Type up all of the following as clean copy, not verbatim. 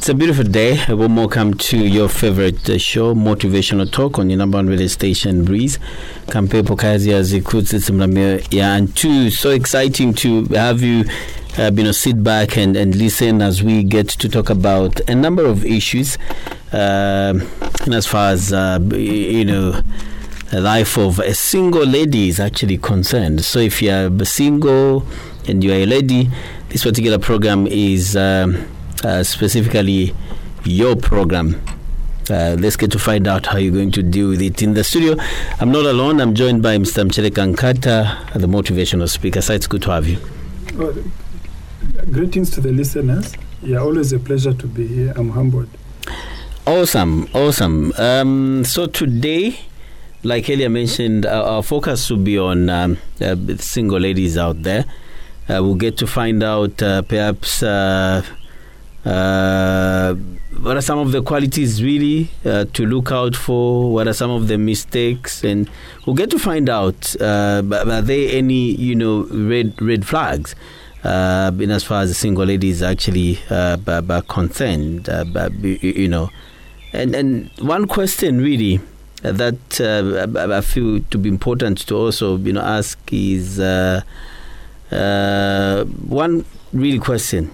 It's a beautiful day. A warm welcome to your favorite show, Motivational Talk, on your number one radio station, Breeze. Kampepo kazi ya zikuti simlamia ya antu. So exciting to have you sit back and listen as we get to talk about a number of issues as far as the life of a single lady is actually concerned. So if you are single and you are a lady, this particular program is specifically your program. Let's get to find out how you're going to deal with it. In the studio, I'm not alone. I'm joined by Mr. Mcheleka Nkata, the motivational speaker. So it's good to have you. Well, greetings to the listeners. Yeah, always a pleasure to be here. I'm humbled. Awesome. So today, like earlier mentioned, our focus will be on single ladies out there. We'll get to find out perhaps what are some of the qualities really to look out for, what are some of the mistakes, and we'll get to find out are there any red flags in as far as the single lady is actually concerned, and one question really that I feel to be important to also ask is one really question,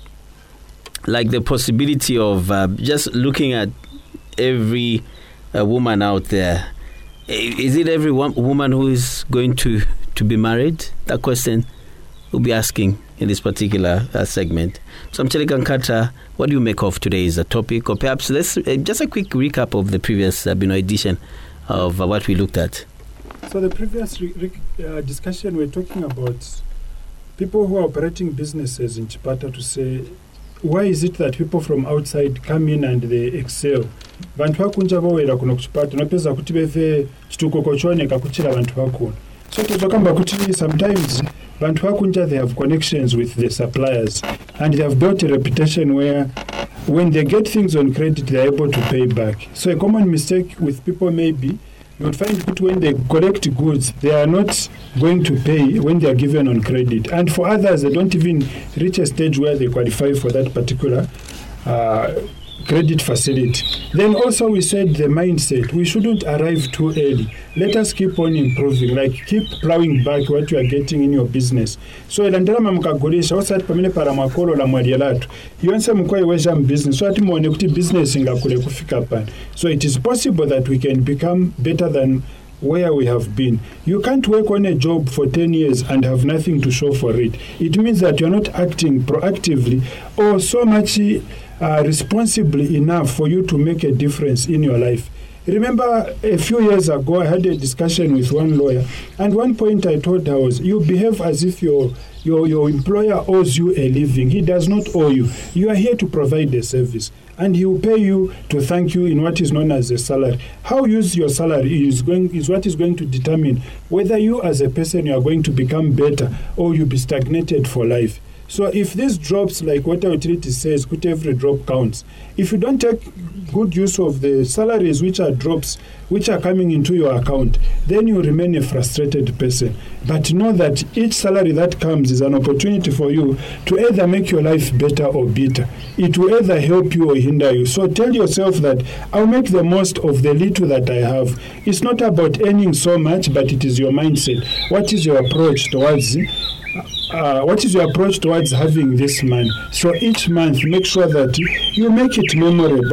like the possibility of just looking at every woman out there. Is it every woman who is going to be married? That question we'll be asking in this particular segment. So Mcheleka Nkata, what do you make of today's topic? Or perhaps let's just a quick recap of the previous edition of what we looked at. So the previous discussion, we're talking about people who are operating businesses in Chipata, to say, why is it that people from outside come in and they excel? Vantu vakunja vawera kuno kuchipata nopeza kuti beve chituko chooneka kuchira vantu vakona. So tozokamba kuti sometimes vantu vakunja, they have connections with the suppliers and they have built a reputation where when they get things on credit, they are able to pay back. So a common mistake with people maybe, you would find that when they collect goods, they are not going to pay when they are given on credit. And for others, they don't even reach a stage where they qualify for that particular credit facility. Then also we said the mindset. We shouldn't arrive too early. Let us keep on improving, like keep plowing back what you are getting in your business. So elandala mkagoresha osati pamene para makolo la mwali latu. Yonse mkwae weja business. So ati muone kuti business ingakule kufika pan. So it is possible that we can become better than where we have been. You can't work on a job for 10 years and have nothing to show for it. It means that you're not acting proactively or so much responsibly enough for you to make a difference in your life. Remember, a few years ago, I had a discussion with one lawyer, and one point I told her was, you behave as if your employer owes you a living. He does not owe you. You are here to provide a service, and he will pay you to thank you in what is known as a salary. How you use your salary is what is going to determine whether you as a person you are going to become better or you be stagnated for life. So if this drops, like Water Utility says, put every drop counts. If you don't take good use of the salaries which are drops, which are coming into your account, then you remain a frustrated person. But know that each salary that comes is an opportunity for you to either make your life better or bitter. It will either help you or hinder you. So tell yourself that I'll make the most of the little that I have. It's not about earning so much, but it is your mindset. What is your approach towards having this money? So each month, make sure that you make it memorable.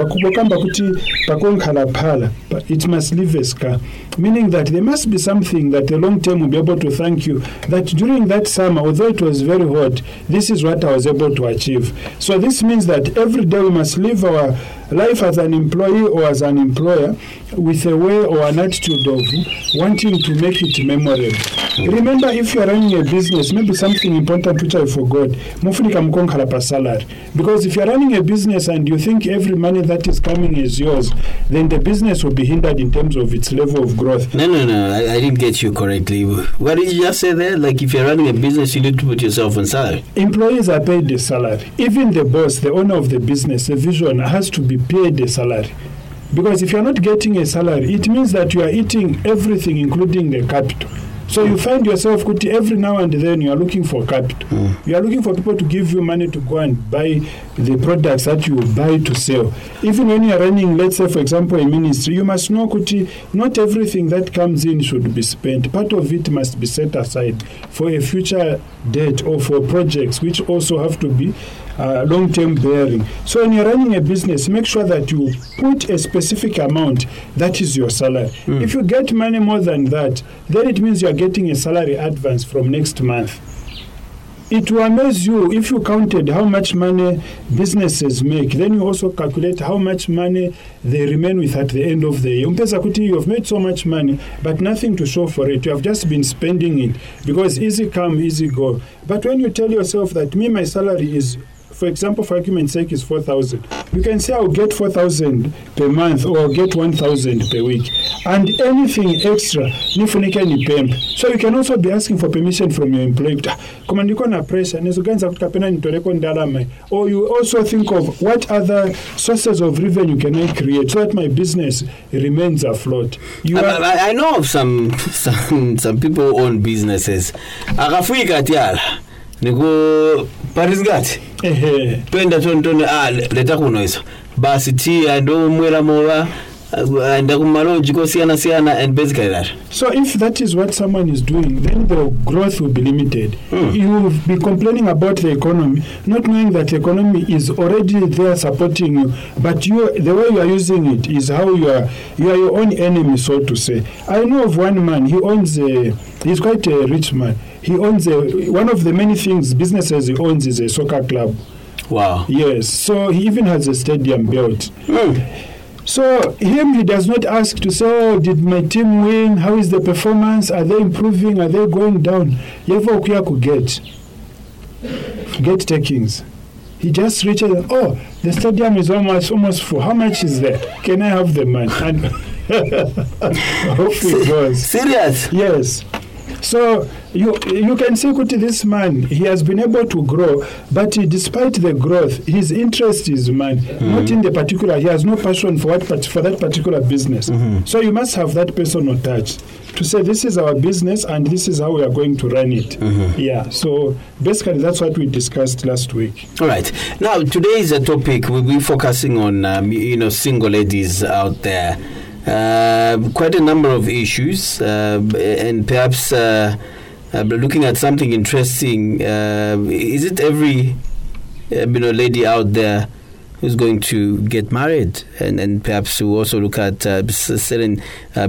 But it must leave a scar. Meaning that there must be something that the long term will be able to thank you. That during that summer, although it was very hot, this is what I was able to achieve. So this means that every day we must live our life as an employee or as an employer with a way or an attitude of wanting to make it memorable. Remember, if you are running a business, maybe something important which I forgot, because if you are running a business and you think every money that is coming is yours, then the business will be hindered in terms of its level of growth. No, I didn't get you correctly. What did you just say there? Like if you're running a business, you need to put yourself on salary. Employees are paid the salary. Even the boss, the owner of the business, the vision has to be paid a salary. Because if you're not getting a salary, it means that you are eating everything, including the capital. So you find yourself every now and then you are looking for capital. You are looking for people to give you money to go and buy the products that you buy to sell. Even when you are running, let's say, for example, a ministry, you must know not everything that comes in should be spent. Part of it must be set aside for a future debt or for projects which also have to be long-term bearing. So when you're running a business, make sure that you put a specific amount that is your salary. If you get money more than that, then it means you're getting a salary advance from next month. It will amaze you if you counted how much money businesses make. Then you also calculate how much money they remain with at the end of the year. You have made so much money, but nothing to show for it. You have just been spending it because easy come, easy go. But when you tell yourself that my salary is, for example, for argument's sake, is 4,000. You can say I'll get 4,000 per month or I'll get 1,000 per week. And anything extra, so you can also be asking for permission from your employer. Or you also think of what other sources of revenue can I create so that my business remains afloat. I know of some people who own businesses. Niko Paris gati twenda tontone leta kuno hizo basi tia ndo mwera mowa and and basically that. So if that is what someone is doing, then the growth will be limited. You will be complaining about the economy, not knowing that the economy is already there supporting you, but the way you are using it is how you are your own enemy, so to say. I know of one man, he's quite a rich man. He owns one of the many businesses he owns is a soccer club. Wow. Yes. So he even has a stadium built. So he does not ask to say, did my team win? How is the performance? Are they improving? Are they going down? Get takings. He just reaches, the stadium is almost full. How much is there? Can I have the money? And off it goes. Serious? Yes. So you can see this man, he has been able to grow, but despite the growth, his interest is money, not in the particular. He has no passion for that particular business. So you must have that personal touch to say this is our business and this is how we are going to run it. Yeah. So basically, that's what we discussed last week. All right. Now today is a topic we'll be focusing on. Single ladies out there. Quite a number of issues, and perhaps looking at something interesting. Is it every lady out there who's going to get married, and perhaps we'll also look at certain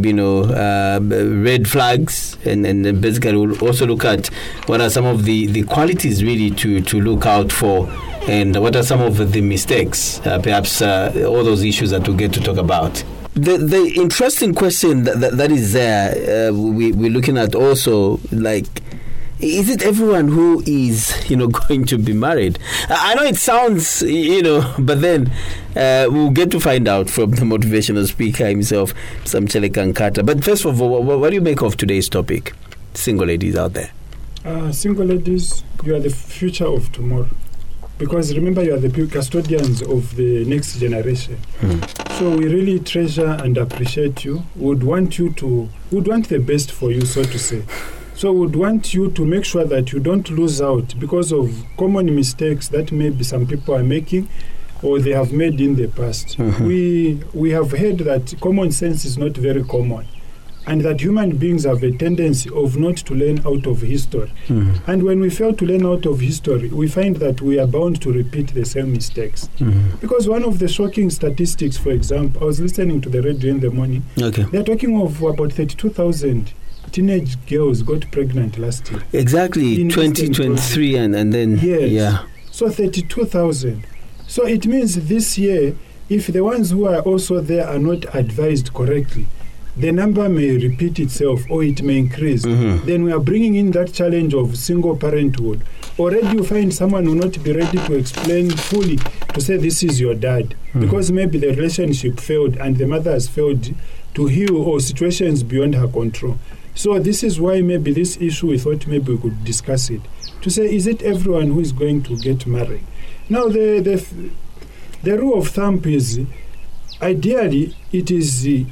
red flags, and basically we'll also look at what are some of the qualities really to look out for, and what are some of the mistakes, perhaps all those issues that we'll get to talk about. The interesting question that is there, we're looking at also, like, is it everyone who is, going to be married? I know it sounds, but then we'll get to find out from the motivational speaker himself, Samchele Kankata. But first of all, what do you make of today's topic? Single ladies out there. Single ladies, you are the future of tomorrow. Because remember, you are the custodians of the next generation. So we really treasure and appreciate you. Would want the best for you, so to say. So would want you to make sure that you don't lose out because of common mistakes that maybe some people are making or they have made in the past. We have heard that common sense is not very common, and that human beings have a tendency of not to learn out of history. And when we fail to learn out of history, we find that we are bound to repeat the same mistakes. Because one of the shocking statistics, for example, I was listening to the radio in the morning. Okay. They're talking of about 32,000 teenage girls got pregnant last year. Exactly, 2023 and then, yes. Yeah. So 32,000. So it means this year, if the ones who are also there are not advised correctly, the number may repeat itself or it may increase. Then we are bringing in that challenge of single parenthood. Already you find someone will not be ready to explain fully, to say this is your dad, because maybe the relationship failed and the mother has failed to heal, or situations beyond her control. So this is why maybe this issue we thought maybe we could discuss it, to say, is it everyone who is going to get married? Now the rule of thumb is, ideally it is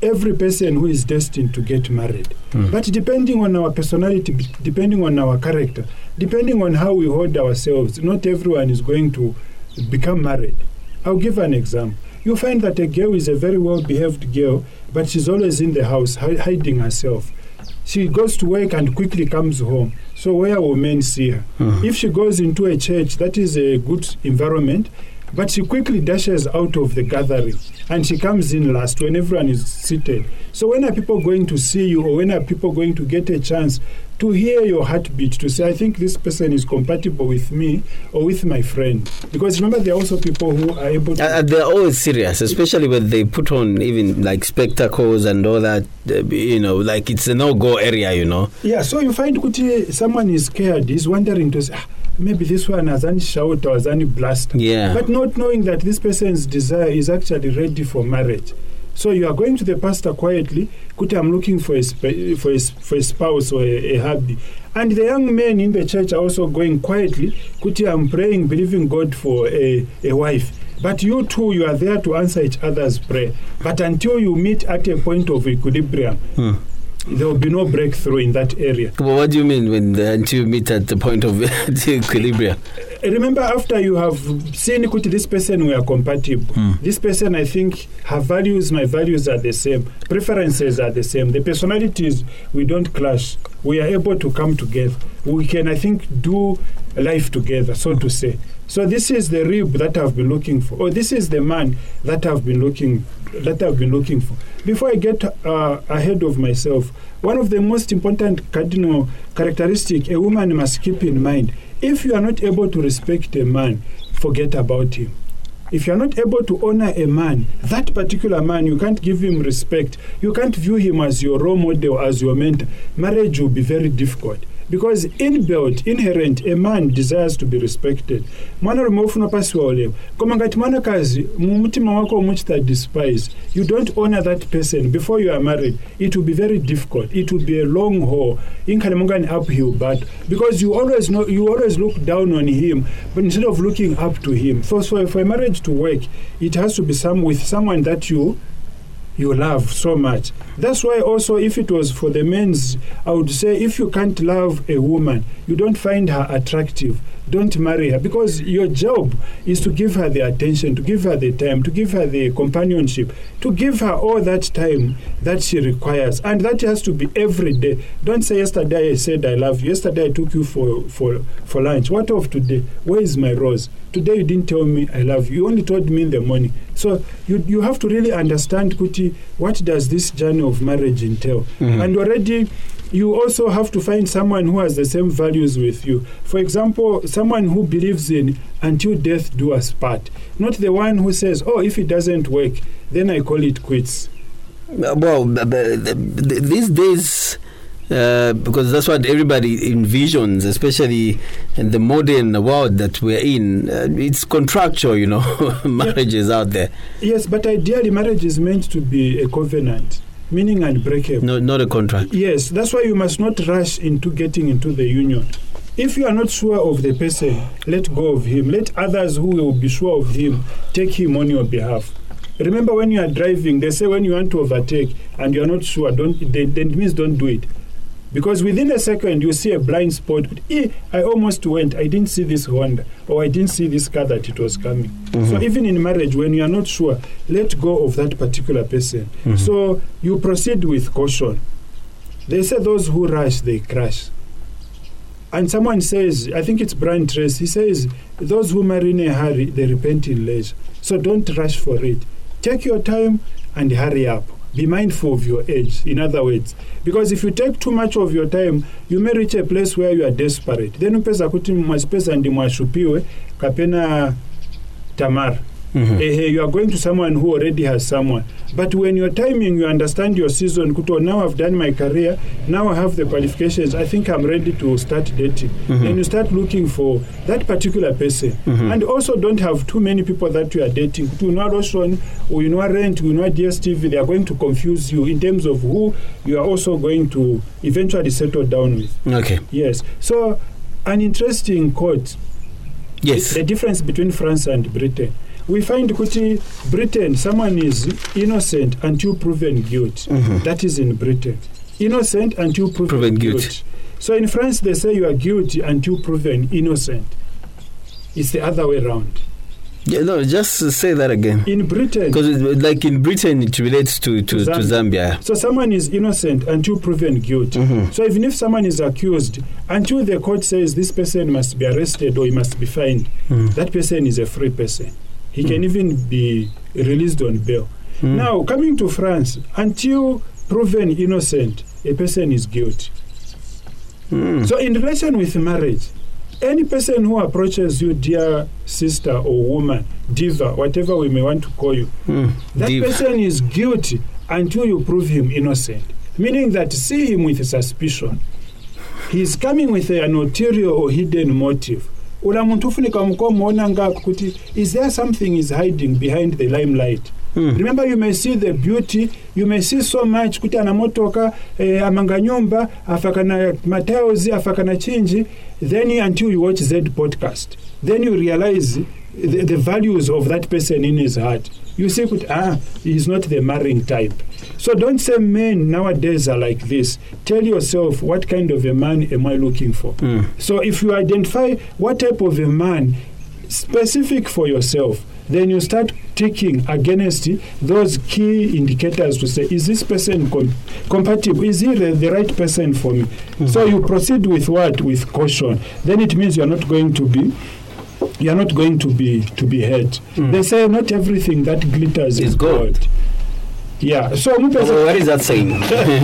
every person who is destined to get married. But depending on our personality, depending on our character, depending on how we hold ourselves, not everyone is going to become married. I'll give an example. You find that a girl is a very well-behaved girl, but she's always in the house, hiding herself. She goes to work and quickly comes home. So where will men see her? If she goes into a church, that is a good environment, but she quickly dashes out of the gathering and she comes in last when everyone is seated. So when are people going to see you, or when are people going to get a chance to hear your heartbeat, to say, I think this person is compatible with me or with my friend? Because remember, there are also people who are able to... they're always serious, especially when they put on even like spectacles and all that, like it's a no-go area, Yeah, so you find Kuti, someone is scared, he's wondering to say, maybe this one has any shout or has any blast. Yeah. But not knowing that this person's desire is actually ready for marriage. So you are going to the pastor quietly, Kuti, I'm looking for a spouse or a hubby. And the young men in the church are also going quietly, Kuti, I'm praying, believing God for a wife. But you two, you are there to answer each other's prayer. But until you meet at a point of equilibrium, there will be no breakthrough in that area. Well, what do you mean until you meet at the point of equilibrium? Remember, after you have seen this person, we are compatible. This person, I think, her values, my values are the same. Preferences are the same. The personalities, we don't clash. We are able to come together. We can, I think, do life together, so to say. So this is the rib that I've been looking for, or this is the man that I've been looking for. Before I get ahead of myself, one of the most important cardinal characteristics a woman must keep in mind: if you are not able to respect a man, forget about him. If you are not able to honor a man, that particular man, you can't give him respect, you can't view him as your role model, as your mentor, marriage will be very difficult. Because inherent, a man desires to be respected. Mwana remofuna pasi waolewa. Koma ngati mwana kazi, mumutima wako umuchita despise. You don't honor that person before you are married. It will be very difficult. It will be a long haul. Inkale munga an uphill battle. Because you always look down on him, but instead of looking up to him. So for a marriage to work, it has to be with someone that you love so much. That's why also, if it was for the men's, I would say, if you can't love a woman, you don't find her attractive, don't marry her, because your job is to give her the attention, to give her the time, to give her the companionship, to give her all that time that she requires, and that has to be every day. Don't say, yesterday I said I love you, yesterday I took you for lunch. What of today? Where is my rose? Today you didn't tell me I love you. You only told me in the morning. So you have to really understand, Kuti, what does this journey of marriage entail? And already you also have to find someone who has the same values with you. For example, someone who believes in until death do us part. Not the one who says, oh, if it doesn't work, then I call it quits. Well, these days... because that's what everybody envisions, especially in the modern world that we're in. It's contractual, marriages out there. Yes, but ideally marriage is meant to be a covenant, meaning unbreakable. No, not a contract. Yes, that's why you must not rush into getting into the union. If you are not sure of the person, let go of him. Let others who will be sure of him take him on your behalf. Remember, when you are driving, they say when you want to overtake and you are not sure, don't do it. Because within a second, you see a blind spot. I almost went. I didn't see this Honda, or I didn't see this car that it was coming. So even in marriage, when you are not sure, let go of that particular person. So you proceed with caution. They say those who rush, they crash. And someone says, I think it's Brian Tracy, he says, those who marry in a hurry, they repent in leisure. So don't rush for it. Take your time and hurry up. Be mindful of your age, in other words. Because if you take too much of your time, you may reach a place where you are desperate. Then upeza kuti mwachipesa ndi mwashupiwe, kapena tamar. You are going to someone who already has someone. But when you're timing, you understand your season. Kuto, now I've done my career, now I have the qualifications, I think I'm ready to start dating. Then you start looking for that particular person. And also don't have too many people that you are dating. Kuto, you know Roshan, or you know Rent, you know DSTV, they are going to confuse you in terms of who you are also going to eventually settle down with. Okay. Yes. So, an interesting quote. Yes. The difference between France and Britain. we find kuti Britain, someone is innocent until proven guilty. That is in Britain. Innocent until proven guilty. So in France, they say you are guilty until proven innocent. It's the other way around. Yeah, no, just say that again. In Britain, because like in Britain, it relates to Zambia. So someone is innocent until proven guilty. So even if someone is accused, until the court says this person must be arrested or he must be fined, that person is a free person. He can even be released on bail. Now, coming to France, until proven innocent, a person is guilty. So in relation with marriage, any person who approaches you, dear sister or woman, diva, whatever we may want to call you, that diva. Person is guilty until you prove him innocent. Meaning that see him with suspicion. He's coming with an ulterior or hidden motive. Is there something he's hiding behind the limelight? Remember, you may see the beauty, you may see so much kuti anamotoka amanga nyumba afakana mataozi afakana chinji, then until you watch Z podcast, then you realize the values of that person in his heart. You say he's not the marrying type. So don't say men nowadays are like this. Tell yourself, what kind of a man am I looking for? So if you identify what type of a man specific for yourself, then you start ticking against those key indicators to say, is this person compatible? Is he the right person for me? So you proceed with what? With caution. Then it means you're not going to be hurt. They say not everything that glitters is gold. Yeah. So what is that saying?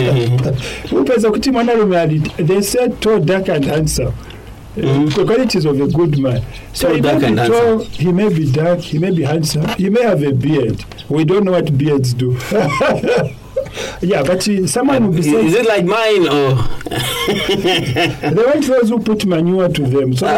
They said tall, dark and handsome. The qualities of a good man. So he may be tall, he may be dark, he may be handsome, he may have a beard. We don't know what beards do. Yeah, but someone will be saying... Is it like mine or... They want those who put manure to them. So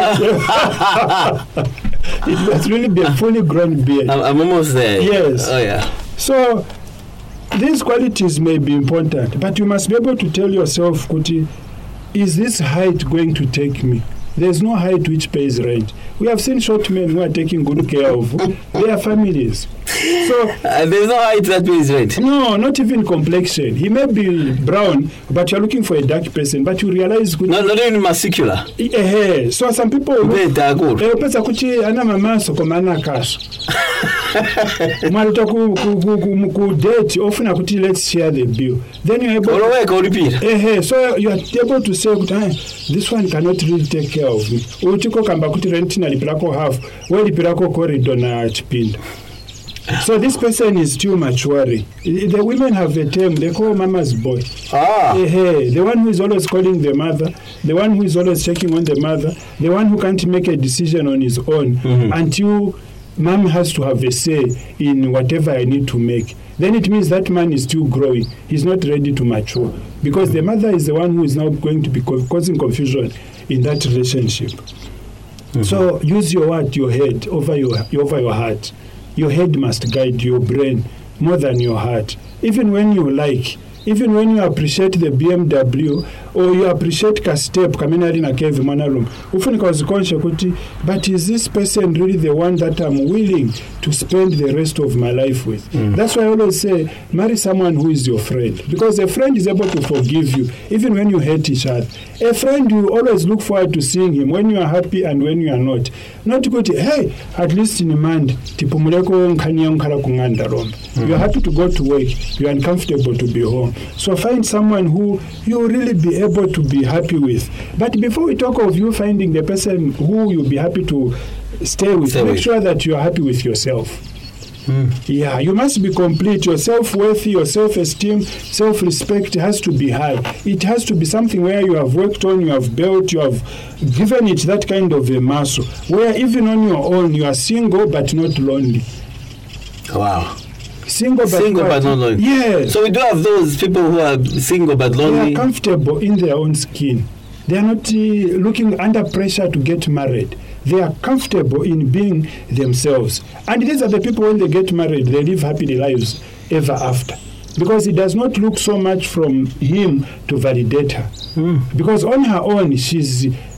it must really be a fully grown beard. I'm almost there. Yes. Oh, yeah. So these qualities may be important, but you must be able to tell yourself, Kuti, is this height going to take me? There's no height which pays rent. We have seen short men who are taking good care of their families. So there's no height that pays rent. No, not even complexion. He may be brown, but you're looking for a dark person. But you realize... not even muscular. So some people... date often akuti let's share the bill. Then you're able so you are able to say this one cannot really take care of me. Utiko kamba kuti rent na lipirako half, we lipirako corridor na chipinda. So this person is too maturing. The women have a term, they call mama's boy. The one who is always calling the mother, the one who is always checking on the mother, the one who can't make a decision on his own until mom has to have a say in whatever I need to make. Then it means that man is still growing. He's not ready to mature. Because the mother is the one who is now going to be causing confusion in that relationship. So use your head over your heart. Your head must guide your brain more than your heart. Even when you appreciate the BMW or you appreciate Castep Kaminari na Kevi Manarum, ufunika wazikonsha kuti, but is this person really the one that I'm willing to spend the rest of my life with? That's why I always say, marry someone who is your friend. Because a friend is able to forgive you, even when you hate each other. A friend, you always look forward to seeing him when you are happy and when you are not. Not to go to, hey, at least in Mand, tipumuleko nkanya nkala kunganda romba. You are happy to go to work, you are uncomfortable to be home. So find someone who you will really be able to be happy with. But before we talk of you finding the person who you'll be happy to stay with, make sure that you are happy with yourself. Yeah, you must be complete. Your self-worth, your self-esteem, self-respect has to be high. It has to be something where you have worked on, you have built, you have given it that kind of a muscle, where even on your own, you are single but not lonely. Wow. Single but not lonely. Yes. So we do have those people who are single but lonely. They are comfortable in their own skin. They are not looking under pressure to get married. They are comfortable in being themselves. And these are the people, when they get married, they live happy lives ever after. Because it does not look so much from him to validate her. Because on her own, she's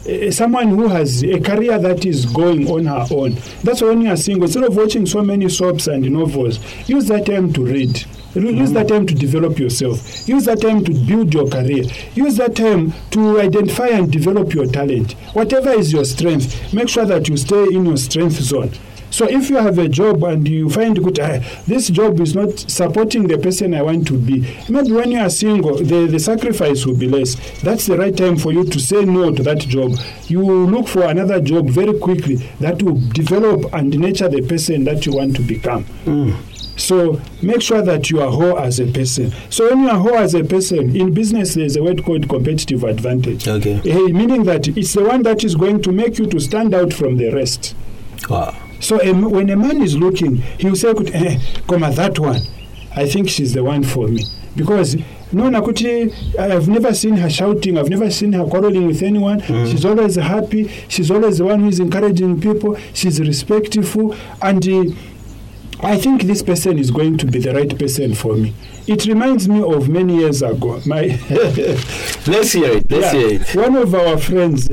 someone who has a career that is going on her own. That's why when you are single, instead of watching so many soaps and novels, use that time to read. Use that time to develop yourself. Use that time to build your career. Use that time to identify and develop your talent. Whatever is your strength, make sure that you stay in your strength zone. So if you have a job and you find good, this job is not supporting the person I want to be, maybe when you are single, the sacrifice will be less. That's the right time for you to say no to that job. You will look for another job very quickly that will develop and nurture the person that you want to become. So make sure that you are whole as a person. So when you are whole as a person, in business there's a word called competitive advantage. Okay. Meaning that it's the one that is going to make you to stand out from the rest. Wow. So when a man is looking, he will say, that one, I think she's the one for me. Because no, Nakuti, I've never seen her shouting. I've never seen her quarreling with anyone. She's always happy. She's always the one who is encouraging people. She's respectful. And I think this person is going to be the right person for me. It reminds me of many years ago. Let's hear it. Let's hear it. One of our friends,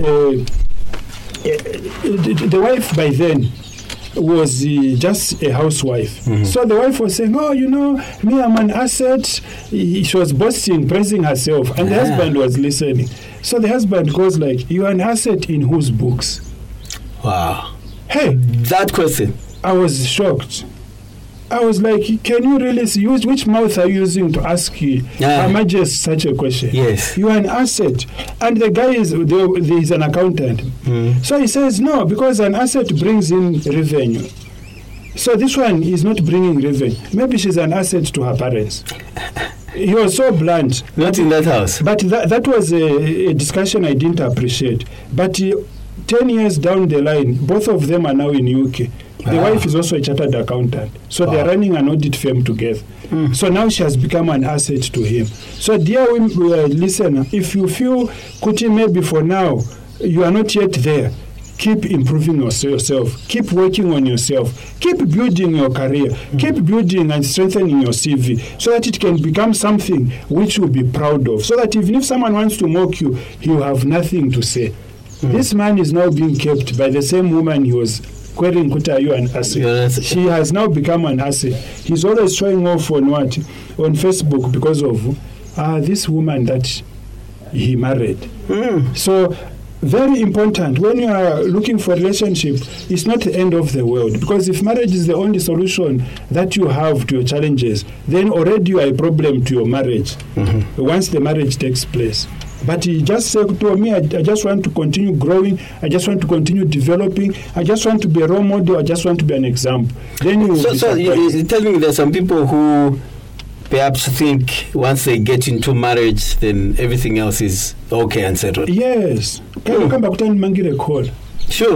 the wife by then was just a housewife. So the wife was saying, me, I'm an asset. She was boasting, praising herself. And the husband was listening. So the husband goes like, you are an asset in whose books? Wow. Hey. That question. I was shocked. I was like, can you really see which mouth are you using to ask Her Majesty such a question? Yes. You are an asset. And the guy is an accountant. So he says, no, because an asset brings in revenue. So this one is not bringing revenue. Maybe she's an asset to her parents. He was so blunt. Not in that house. But that was a discussion I didn't appreciate. But 10 years down the line, both of them are now in UK. The wife is also a chartered accountant. So they're running an audit firm together. So now she has become an asset to him. So dear listener, if you feel, Kuti, maybe for now, you are not yet there, keep improving yourself. Keep working on yourself. Keep building your career. Keep building and strengthening your CV so that it can become something which you'll be proud of. So that even if someone wants to mock you, he'll have nothing to say. This man is now being kept by the same woman he was querying, Kuta, are you an asset? She has now become an asset. He's always showing off on what? On Facebook because of this woman that he married. So very important, when you are looking for a relationship, it's not the end of the world. Because if marriage is the only solution that you have to your challenges, then already you are a problem to your marriage once the marriage takes place. But he just said to me, I just want to continue growing. I just want to continue developing. I just want to be a role model. I just want to be an example. Then you so you're telling me there's some people who perhaps think once they get into marriage, then everything else is okay and settled. Yes. Come back to Mangire call. Sure.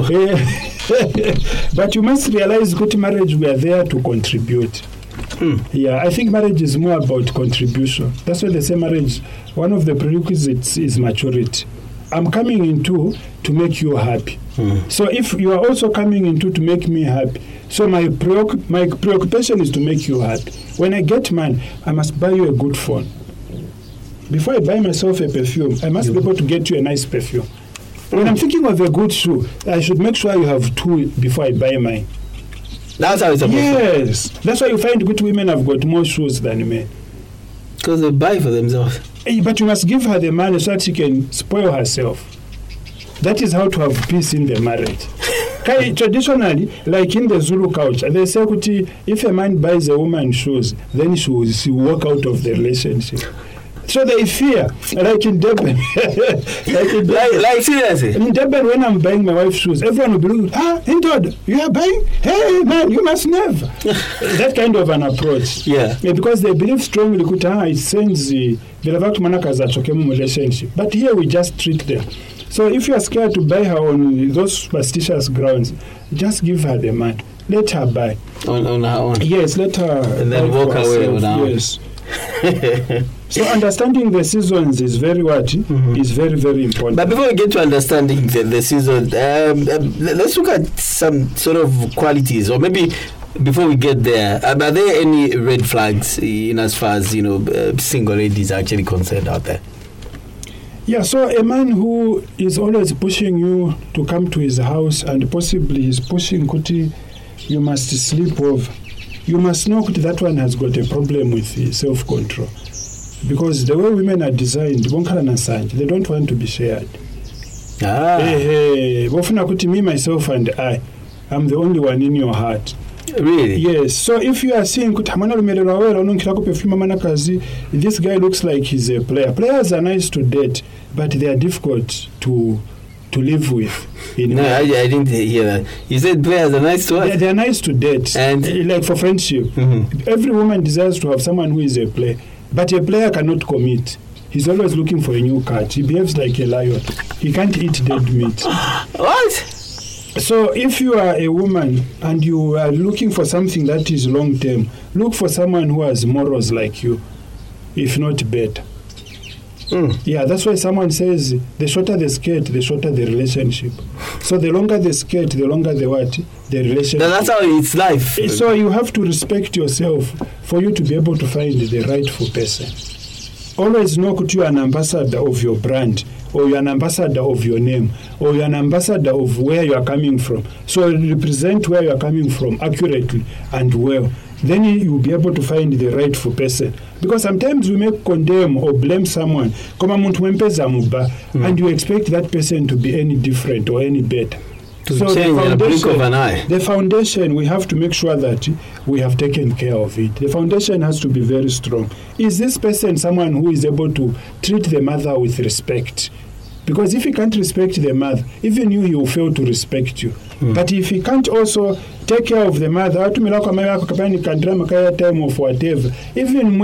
But you must realize good marriage, we are there to contribute. Yeah, I think marriage is more about contribution. That's why they say marriage, one of the prerequisites is maturity. I'm coming into to make you happy. So if you are also coming into to make me happy, so my preoccupation is to make you happy. When I get mine, I must buy you a good phone. Before I buy myself a perfume, I must be able to get you a nice perfume. When I'm thinking of a good shoe, I should make sure you have two before I buy mine. That's how it's supposed to be. Yes. That's why you find good women have got more shoes than men. Because they buy for themselves. But you must give her the money so that she can spoil herself. That is how to have peace in the marriage. Traditionally, like in the Zulu culture, they say if a man buys a woman shoes, then she will walk out of the relationship. So they fear, like in Durban. like seriously? In Durban, when I'm buying my wife's shoes, everyone will be looking, Intod, you are buying? Hey, man, you must never. That kind of an approach. Yeah. Because they believe strongly, it sends the relationship. But here we just treat them. So if you are scared to buy her on those superstitious grounds, just give her the money. Let her buy. On her own? Yes, let her. And then walk away on her own. Yes. So understanding the seasons is very is very, very important. But before we get to understanding the season, let's look at some sort of qualities, or maybe before we get there, are there any red flags in as far as single ladies are actually concerned out there? Yeah, so a man who is always pushing you to come to his house and possibly he's pushing kuti, you must sleep off. You must know kuti that one has got a problem with self-control. Because the way women are designed, they don't want to be shared. Bofuna kuti me, myself and I'm the only one in your heart. Really? Yes. So if you are seeing this guy looks like he's a player. Players are nice to date, but they are difficult to live with. No, I didn't hear that. You said players are nice to us? They are nice to date, and like for friendship. Mm-hmm. Every woman desires to have someone who is a player, but a player cannot commit. He's always looking for a new cat. He behaves like a lion. He can't eat dead meat. What? So if you are a woman and you are looking for something that is long term, look for someone who has morals like you, if not better. Yeah, that's why someone says the shorter the skirt, the shorter the relationship. So the longer the skirt, the longer the what? The relationship. That's how it's life. So you have to respect yourself for you to be able to find the rightful person. Always know that you are an ambassador of your brand, or you're an ambassador of your name, or you're an ambassador of where you are coming from. So represent where you are coming from accurately and well. Then you'll be able to find the rightful person. Because sometimes we may condemn or blame someone, and you expect that person to be any different or any better. So change in a blink of an eye. The foundation, we have to make sure that we have taken care of it. The foundation has to be very strong. Is this person someone who is able to treat the mother with respect? Because if he can't respect the mother, even you, he will fail to respect you. But if he can't also take care of the mother, time of whatever, even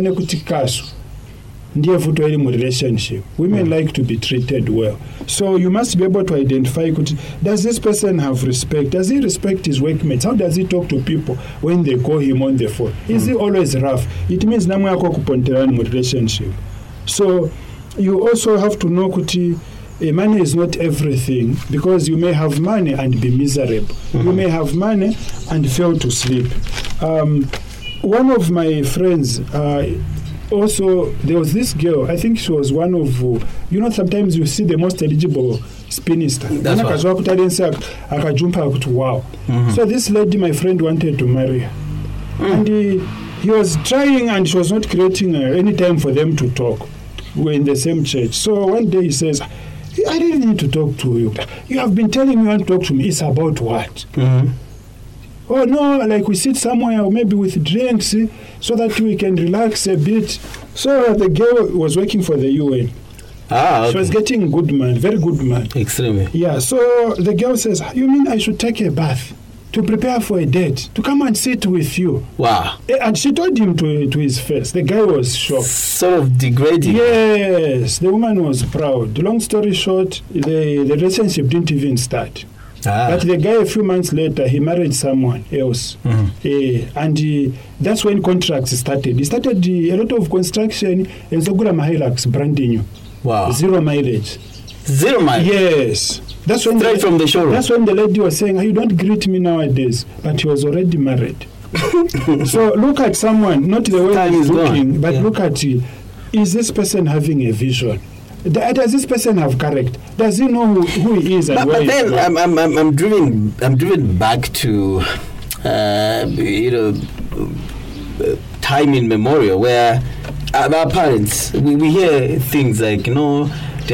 relationship. Women like to be treated well. So you must be able to identify, does this person have respect? Does he respect his workmates? How does he talk to people when they call him on the phone? Is he always rough? It means relationship. So you also have to know money is not everything, because you may have money and be miserable. You may have money and fail to sleep. One of my friends, also, there was this girl, I think she was one of, sometimes you see the most eligible spinster. That's right. Wow. So this lady, my friend, wanted to marry her. And he was trying, and she was not creating any time for them to talk. We're in the same church. So one day he says, I didn't need to talk to you. You have been telling me you want to talk to me. It's about what? Oh, no, like we sit somewhere, maybe with drinks, so that we can relax a bit. So the girl was working for the UN. Okay. She was getting good man, very good man. Extremely. Yeah, so the girl says, you mean I should take a bath to prepare for a date, to come and sit with you? Wow. And she told him to his face. The guy was shocked. Sort of degrading. Yes, the woman was proud. Long story short, the relationship didn't even start. But the guy, a few months later, he married someone else. And that's when contracts started. He started a lot of construction in Zogura Hilux, brand new. Wow. 0 mileage. 0 mileage? Yes. That's when straight from the showroom. That's when the lady was saying, you don't greet me nowadays. But he was already married. So look at someone, not the way he's looking, but look at, is this person having a vision? Does this person have character? Does he know who he is and where he is? But then I'm driven back to time in memorial where our parents, we hear things like, do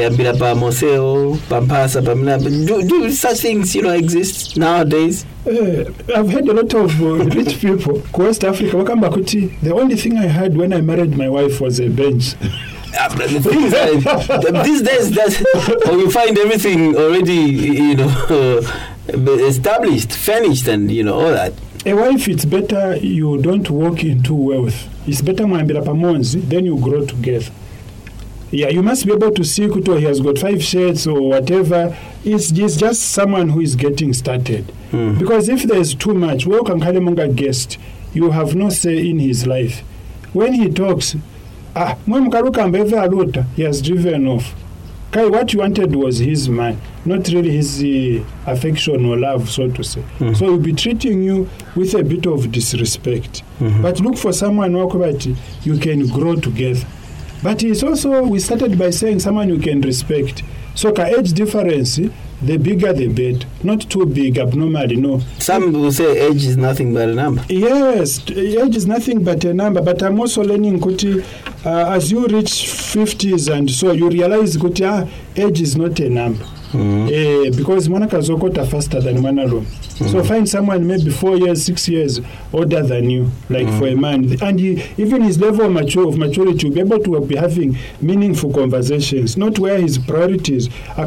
such things exist nowadays? I've heard a lot of rich people, West Africa, the only thing I had when I married my wife was a bench. The thing is these days, you find everything already, established, furnished, and all that. A wife, it's better you don't walk into wealth. It's better then you grow together. Yeah, you must be able to see Kuto, he has got 5 shirts or whatever. It's just someone who is getting started. Because if there's too much, welcome Kalemunga guest, you have no say in his life. When he talks, he has driven off. What you wanted was his man, not really his affection or love, so to say. So he'll be treating you with a bit of disrespect. But look for someone who you can grow together. But it's also, we started by saying someone you can respect. So age difference, the bigger the better. Not too big, abnormally, no. Some will say age is nothing but a number. Yes, age is nothing but a number. But I'm also learning, Kuti, as you reach 50s and so, you realize, Kuti, age is not a number. Because Monica Zokota faster than Manalo. So find someone maybe 4 years, 6 years older than you, like for a man. And even his level of maturity will be able to be having meaningful conversations, not where his priorities are.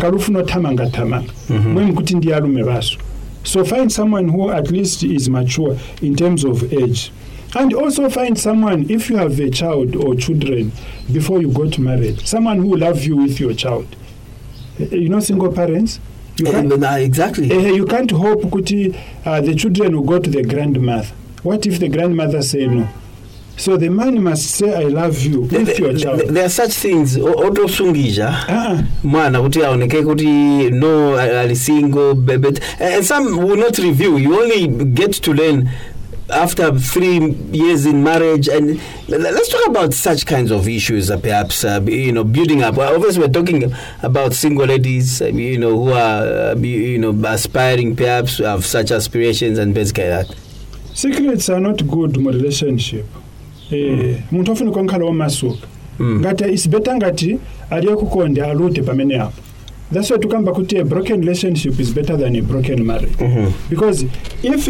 So find someone who at least is mature in terms of age. And also find someone, if you have a child or children, before you got married, someone who will love you with your child. You know, single parents. Exactly. You can't hope Kuti, the children will go to the grandmother. What if the grandmother say no? So the man must say, "I love you" with your child. There are such things. Odo sungija. Mwana kuti aoneke kuti no, ali single, but and some will not review. You only get to learn after 3 years in marriage. And let's talk about such kinds of issues, perhaps building up. Well, obviously we're talking about single ladies, who are aspiring, perhaps have such aspirations and basically that. Secrets are not good in a relationship. Muntu ofuna konkhala wamasuka ngati is better ngati aliyokukonde alute pamene apo. That's why tukamba kuti a broken relationship is better than a broken marriage. Because if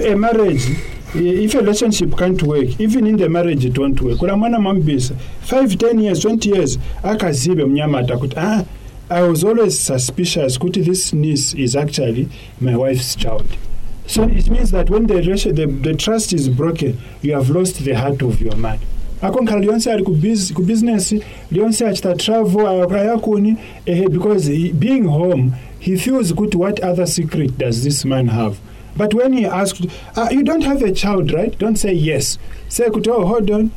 a relationship can't work, even in the marriage it won't work. Kula mwana mambisa 5, 10 years, 20 years akazibe mnyamata kuti I was always suspicious kuti this niece is actually my wife's child. So it means that when the trust is broken, you have lost the heart of your man. Akonkala lionse ali ku business, lionse achita travel ayakuni because being home, he feels good. What other secret does this man have? But when he asks, you don't have a child, right? Don't say yes. Say, hold on.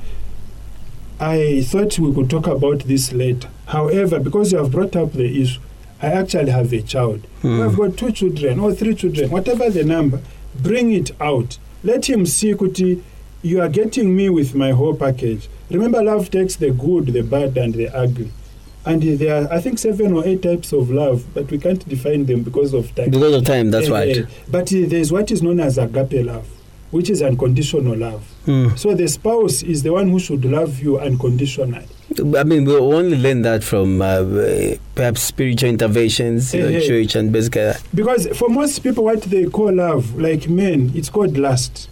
I thought we could talk about this later. However, because you have brought up the issue, I actually have a child. I've got 2 children or 3 children, whatever the number, bring it out. Let him see, Kuti, you are getting me with my whole package. Remember, love takes the good, the bad, and the ugly. And there are, I think, 7 or 8 types of love, but we can't define them because of time. Because of time, that's right. But there's what is known as agape love, which is unconditional love. So the spouse is the one who should love you unconditionally. I mean, we only learn that from perhaps spiritual interventions, church and basically. Because for most people, what they call love, like men, it's called lust.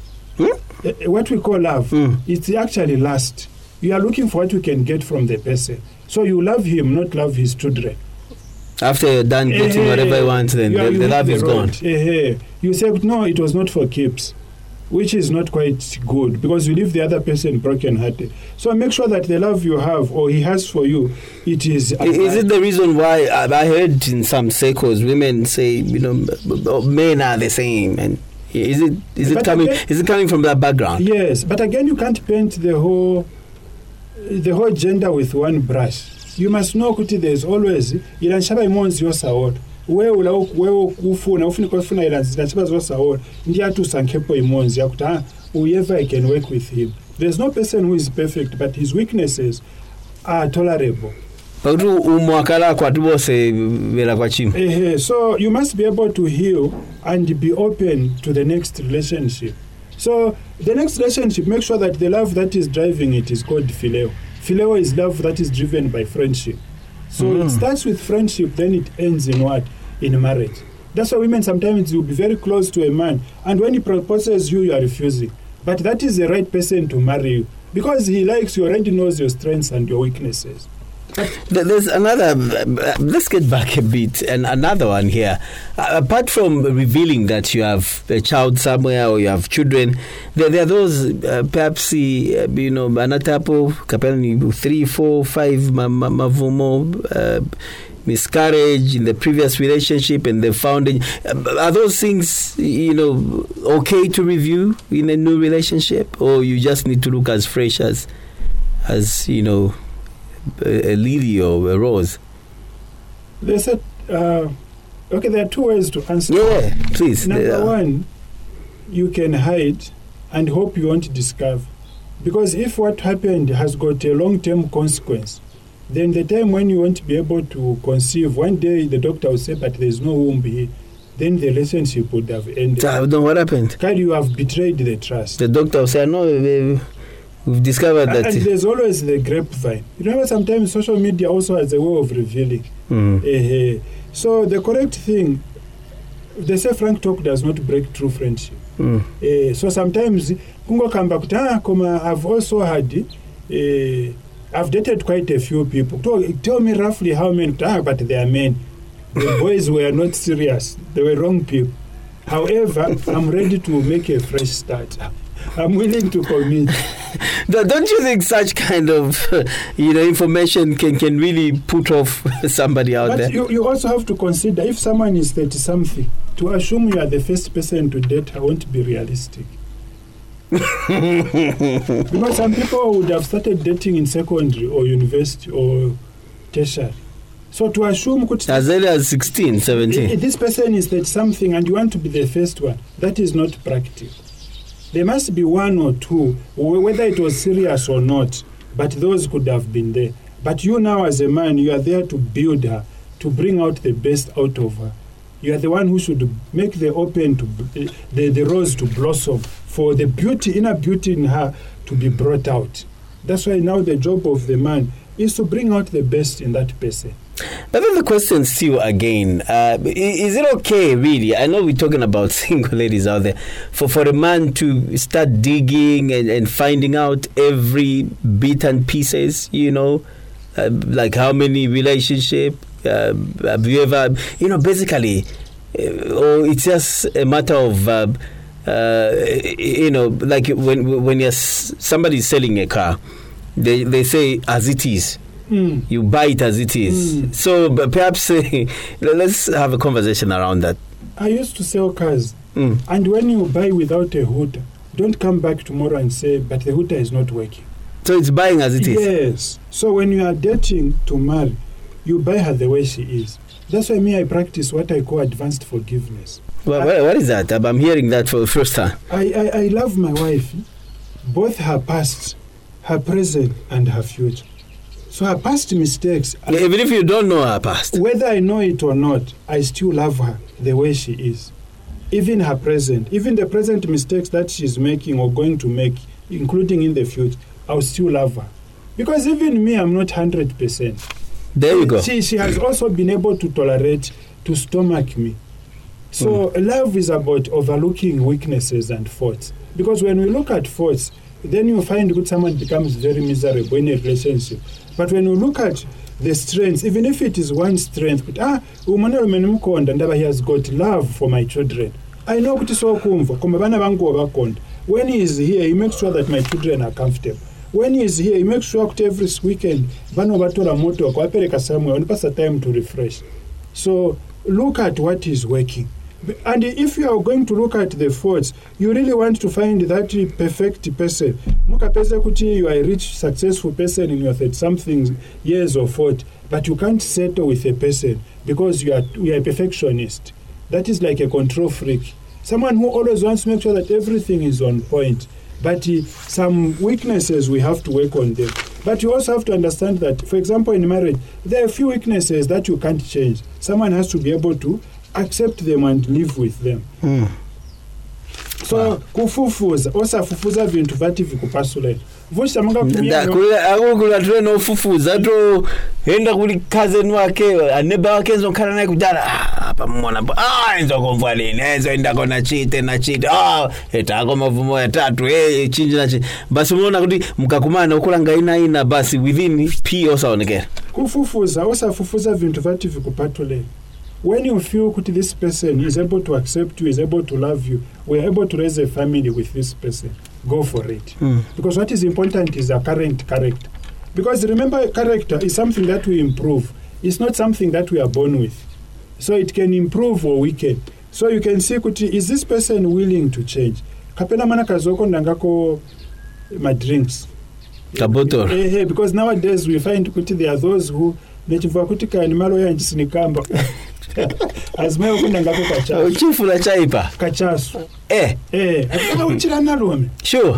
What we call love, it's actually lust. You are looking for what you can get from the person. So you love him, not love his children. After you're done getting whatever you want, then the love is gone. You say, no, it was not for keeps, which is not quite good because you leave the other person broken-hearted. So make sure that the love you have or he has for you, it is... Is it the reason why I heard in some circles women say, men are the same? And is it coming from that background? Yes, but again, you can't paint the whole gender with one brush. You must know kuti there's always ilanshaba imonzi yosawola. Wewe kufuna ufunika kufuna ilanshaba zosawola. Ndi atu sankepo imonzi yakuta whoever I can work with him. There's no person who is perfect, but his weaknesses are tolerable. So you must be able to heal and be open to the next relationship. So the next relationship, make sure that the love that is driving it is called phileo. Phileo is love that is driven by friendship. So it starts with friendship, then it ends in what? In marriage. That's why women sometimes will be very close to a man, and when he proposes you are refusing. But that is the right person to marry you because he likes you, already knows your strengths and your weaknesses. There's another, let's get back a bit, and another one here. Apart from revealing that you have a child somewhere or you have children, there are those, perhaps, anatapo, kapelani 3, 4, 5, mavumo, miscarriage in the previous relationship and the founding. Are those things, okay to review in a new relationship? Or you just need to look as fresh as a lily or a rose? They said, there are 2 ways to answer. Yeah, please. Number 1, you can hide and hope you won't discover. Because if what happened has got a long-term consequence, then the time when you won't be able to conceive, one day the doctor will say, but there's no womb here. Then the relationship would have ended. Then what happened? You have betrayed the trust. The doctor will say, no, we've discovered that. And there's always the grapevine. You remember sometimes social media also has a way of revealing. So the correct thing, they say frank talk does not break true friendship. So sometimes, I've also had, I've dated quite a few people. Tell me roughly how many, but they are men. The boys were not serious. They were wrong people. However, I'm ready to make a fresh start. I'm willing to commit. Don't you think such kind of information can really put off somebody out there? You also have to consider, if someone is 30-something, to assume you are the first person to date won't be realistic. Because some people would have started dating in secondary or university or tertiary. So to assume as early as 16, 17. This person is 30-something and you want to be the first one, that is not practical. There must be one or two, whether it was serious or not, but those could have been there. But you now as a man, you are there to build her, to bring out the best out of her. You are the one who should make the the rose to blossom, for the beauty, inner beauty in her to be brought out. That's why now the job of the man is to bring out the best in that person. But then the question still again, is it okay really? I know we're talking about single ladies out there, for a man to start digging and finding out every bit and pieces, like how many relationship have you ever, basically, or it's just a matter of, like when you're somebody's selling a car, they say as it is. You buy it as it is. So perhaps let's have a conversation around that. I used to sell cars, and when you buy without a hooter, don't come back tomorrow and say, but the hooter is not working. So it's buying as it is? Yes. So when you are dating to marry, you buy her the way she is. That's why I practice what I call advanced forgiveness. Well, what is that? I'm hearing that for the first time. I love my wife, both her past, her present, and her future. So her past mistakes... Even if you don't know her past? Whether I know it or not, I still love her the way she is. Even her present, even the present mistakes that she's making or going to make, including in the future, I'll still love her. Because even me, I'm not 100%. There you go. She has also been able to tolerate, to stomach me. So love is about overlooking weaknesses and faults. Because when we look at faults, then you find that someone becomes very miserable in a relationship. But when you look at the strengths, even if it is one strength, he has got love for my children. I know what is so kumva. When he is here, he makes sure that my children are comfortable. When he is here, he makes sure that every weekend, somewhere, time to refresh. So look at what is working. And if you are going to look at the faults, you really want to find that perfect person. You are a rich, successful person in your 30-something years of 40, but you can't settle with a person because you are a perfectionist. That is like a control freak. Someone who always wants to make sure that everything is on point. But some weaknesses, we have to work on them. But you also have to understand that, for example, in marriage, there are a few weaknesses that you can't change. Someone has to be able to accept them and live with them. So kufufuza osafufuza vintu vati vikupasule vosha manga kumia akukula tweno ufufuza to enda kuli cousin wake aneba wake nzokana naye kudala apa mwana enzo komvalini enzo enda kona cheat etako mavumo ya 3 chinji na chinji basi umeona kuti mkakumana ukulanga ina basi within p osaonekera kufufuza osafufuza vintu vati vikupatule. When you feel that this person is able to accept you, is able to love you, we are able to raise a family with this person, go for it. Because what is important is a current character. Because remember, character is something that we improve. It's not something that we are born with. So it can improve or weaken. So you can see, is this person willing to change? Kapena mana kazoko nangako my drinks. Because nowadays we find there are those who nechivakutika animalo ya nchisinikamba. Azimai ukunda ngako kachasu. Uchifula chaipa. Kachasu. Akuna uchira narume. Sure.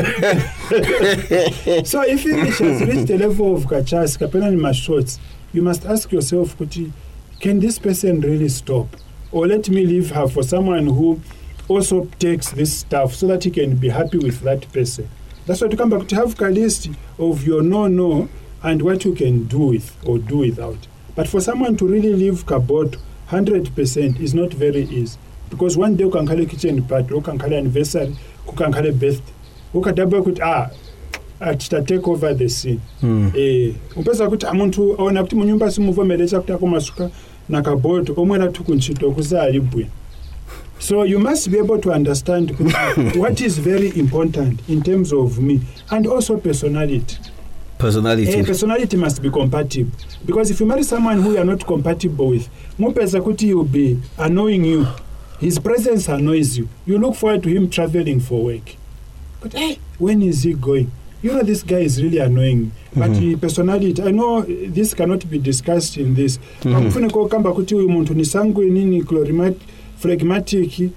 So if he has reached the level of kachasu, kapena ni mashots, you must ask yourself, kuti, can this person really stop? Or let me leave her for someone who also takes this stuff so that he can be happy with that person. That's why to come back to have a list of your no and what you can do with or do without. But for someone to really leave Kabot 100% is not very easy. Because one day you can call a kitchen party, you can call an anniversary, you can call a birthday. You can double take over the scene. Upesa kuti amuntu aona kuti munyumba simuvomerecha kuti akomasuka nakabot omwera tukunchito kuzalibwe. So you must be able to understand what is very important in terms of me and also personality. Personality must be compatible. Because if you marry someone who you are not compatible with, mupesa kuti he will be annoying you. His presence annoys you. You look forward to him traveling for work. But hey, when is he going? You know, this guy is really annoying. But personality, I know this cannot be discussed in this. Kamufuneko kamba kuti uyu muntu ni sanguine, phlegmatic.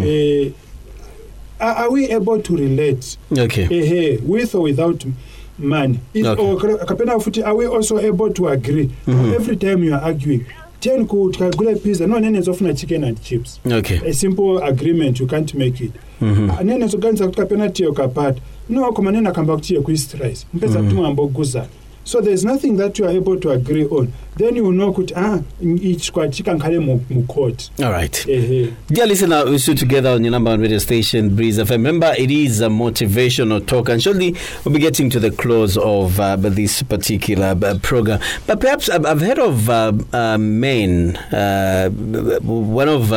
Are we able to relate? Okay. With or without money? Are we also able to agree? Every time you are arguing, pizza, no, nene zofuna chicken and chips. Okay. A simple agreement, you can't make it. Nene zoganza kapena tiyo kapat. No, kumanena kambakti ya kuist rice. Mpesa kutumu amboguza. So there's nothing that you are able to agree on. Then you know each kwa chicken kale mukot. All right. Dear listener, we stood together on your number one radio station, Breeze FM. Remember, it is a motivational talk, and shortly we'll be getting to the close of this particular program. But perhaps I've heard of men. One of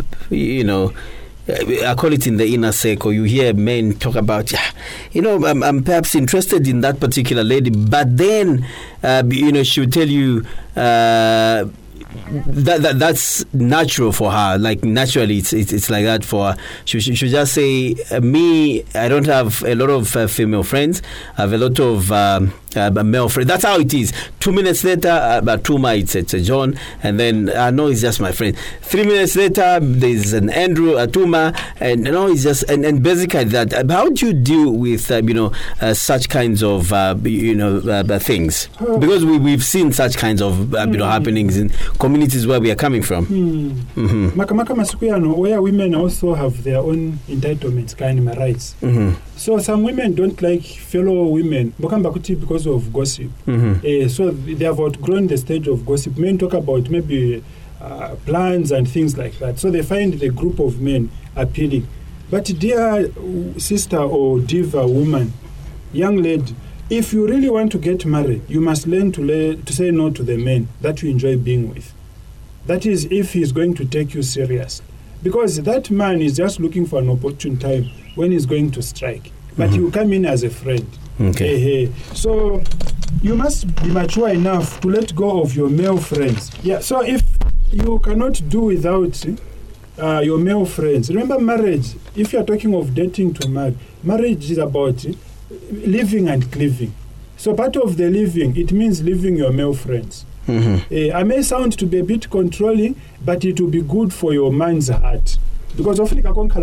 I call it in the inner circle. You hear men talk about, I'm perhaps interested in that particular lady, but then, she would tell you that's natural for her. Like naturally, it's like that for her. She should just say, me, I don't have a lot of female friends. I have a lot of male friends. That's how it is. 2 minutes later, Tuma, it's a John, and then no, it's just my friend. 3 minutes later, there's an Andrew, Tuma, and it's just and basically that. How do you deal with such kinds of things? Because we've seen such kinds of happenings in communities where we are coming from. Makamaka masukuyano, where women also have their own entitlements, kind of rights. So some women don't like fellow women because of gossip. So they have outgrown the stage of gossip. Men talk about maybe plans and things like that. So they find the group of men appealing. But dear sister or diva woman, young lady, if you really want to get married, you must learn to say no to the men that you enjoy being with. That is, if he's going to take you seriously. Because that man is just looking for an opportune time when he's going to strike. But he will come in as a friend. Okay. So you must be mature enough to let go of your male friends. Yeah. So if you cannot do without your male friends, remember marriage. If you are talking of dating to marry, marriage is about living and cleaving. So part of the living, it means leaving your male friends. I may sound to be a bit controlling, but it will be good for your man's heart. Because often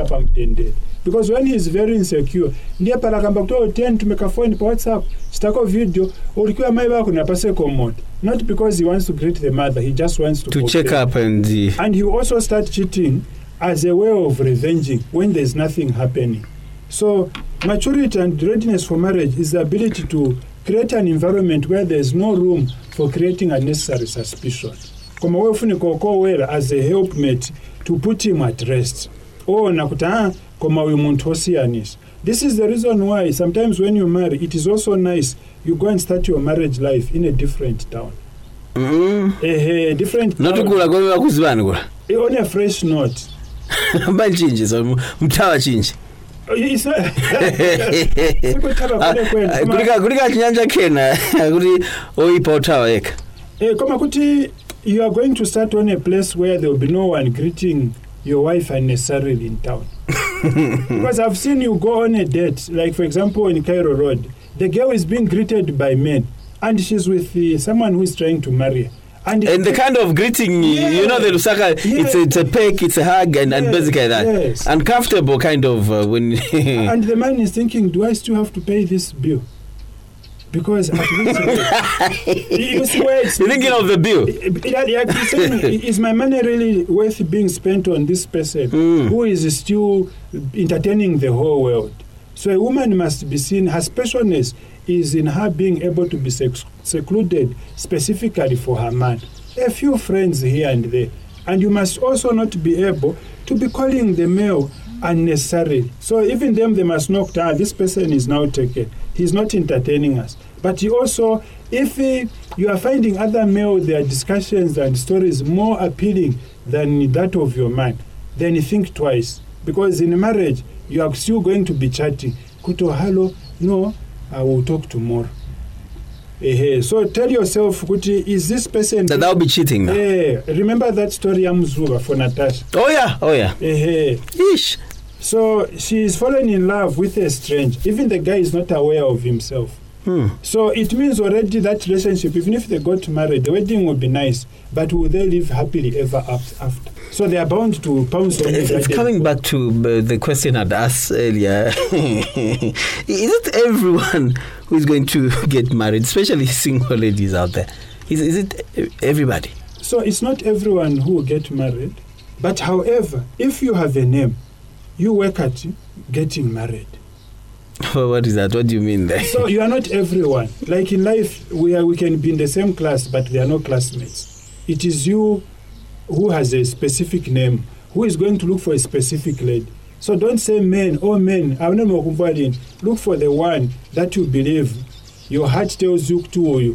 because when he is very insecure, ndiye pala kamba kutoa 10 to make a phone pa WhatsApp, stako video, ulikiwa mai wako na pase commode. Not because he wants to greet the mother, he just wants to check up and he will also start cheating as a way of revenging when there's nothing happening. So maturity and readiness for marriage is the ability to create an environment where there's no room for creating unnecessary suspicion. Kama wewe funiko kowera as a helpmate to put him at rest. Nakuta kama uyu muntu osianis. This is the reason why sometimes when you marry, it is also nice you go and start your marriage life in a different town. Different town. Not kula kwa kuzibana kula. On a fresh note. Mbanjinji so mtawa chinji. Kulika chinyanja kena kuti oipa utawa eka. Kama kuti you are going to start on a place where there will be no one greeting your wife unnecessarily in town. Because I've seen you go on a date, like for example in Cairo Road, the girl is being greeted by men and she's with someone who is trying to marry her. And the kind of greeting, you know, the Lusaka, it's a peck, it's a hug, and basically that. Yes. Uncomfortable kind of when... And the man is thinking, do I still have to pay this bill? Because at this rate, you see where it's... You're thinking of the bill. Is my money really worth being spent on this person who is still entertaining the whole world? So a woman must be seen, her specialness is in her being able to be secluded specifically for her man. A few friends here and there. And you must also not be able to be calling the male unnecessarily. So even them, they must know, this person is now taken. He's not entertaining us. But you also, if you are finding other male, their discussions and stories more appealing than that of your man, then you think twice. Because in a marriage, you are still going to be chatting. Kuto, hello, no, I will talk tomorrow. So tell yourself, Kuti, is this person... That'll be cheating now. Remember that story, Amzuba, for Natasha? Oh, yeah. Ish. So she is falling in love with a stranger. Even the guy is not aware of himself. So it means already that relationship, even if they got married, the wedding will be nice, but will they live happily ever after? So they are bound to pounce on it. It's coming back to the question I'd asked earlier. Is it everyone who is going to get married, especially single ladies out there? Is it everybody? So it's not everyone who will get married, but however, if you have a name, you work at getting married. What is that? What do you mean there? So you are not everyone. Like in life, we can be in the same class, but they are no classmates. It is you who has a specific name, who is going to look for a specific lady. So don't say men, look for the one that you believe. Your heart tells you to,